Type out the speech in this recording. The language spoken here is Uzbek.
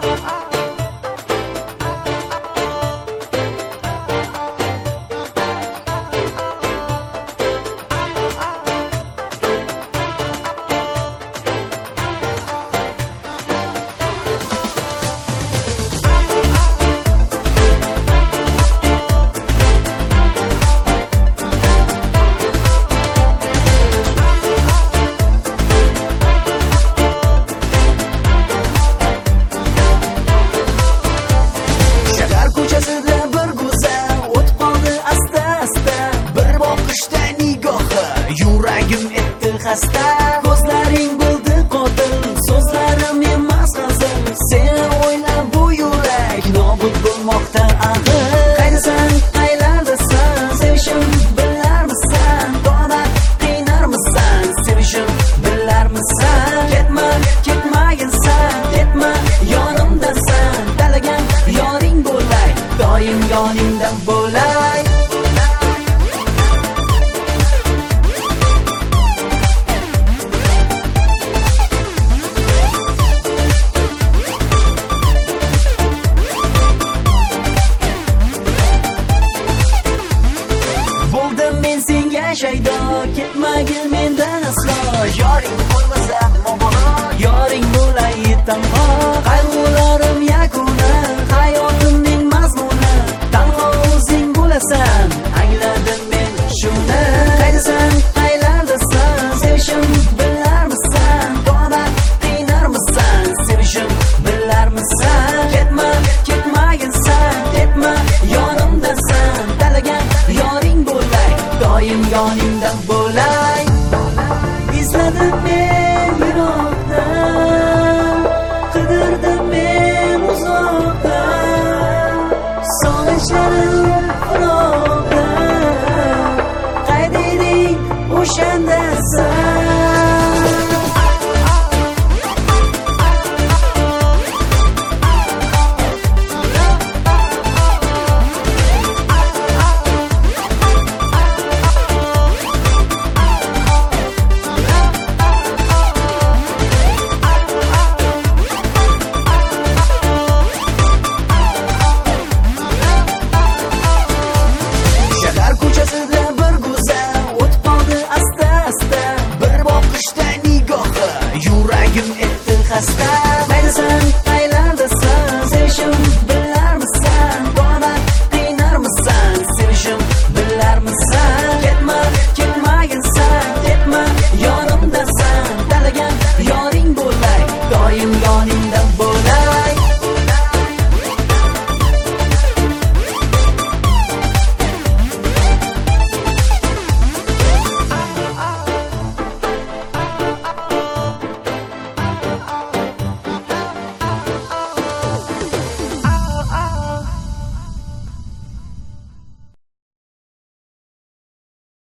Yuragim etdi xasta, ko'zlaring bo'ldi qotil, so'zlarim emas hazil. Seni o'ylab bu yurak nobud bo'lmoqda axir. Qaydasan, qaylardasan, sevishim bilarmisan? Do'da qiynarmisan, sevishim bilarmisan? Ketma, ketmaginsan, ketma, yonimdasan. Talagan yoring bo'lay, doim yoningda bo'lay. Shaydo ketmagin mendan aslo, yoring bo'lmasa mobodo, yoring bo'lay tanho. Qayg'ularim yakuni, hayotimning mazmuni, tanho o'zing bo'lasan, angladim men shuni. Qaydasan, qaylardasan, sevishim bilarmisan? Do'da qiynarmisan, sevishim bilarmisan? Ketma, ketmaginsan, ketma, yonimdasan. Talagan yoring bo'lay, doim yoningda bo'lay. Izladim men yiroqda, qidirdim men uzoqda, sog'inchlarim